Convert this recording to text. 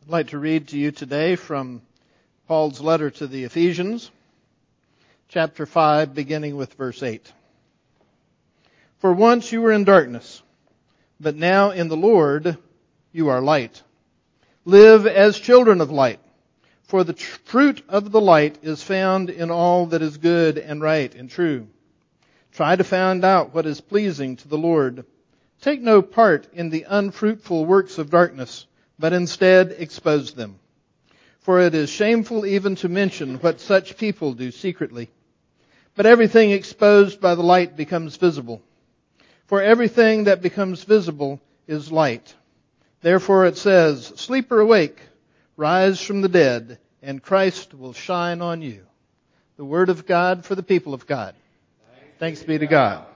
I'd like to read to you today from Paul's letter to the Ephesians, chapter 5, beginning with verse 8. For once you were in darkness, but now in the Lord you are light. Live as children of light, for the fruit of the light is found in all that is good and right and true. Try to find out what is pleasing to the Lord. Take no part in the unfruitful works of darkness, but instead expose them. For it is shameful even to mention what such people do secretly. But everything exposed by the light becomes visible. For everything that becomes visible is light. Therefore it says, "Sleeper awake, rise from the dead, and Christ will shine on you." The word of God for the people of God. Thanks be to God.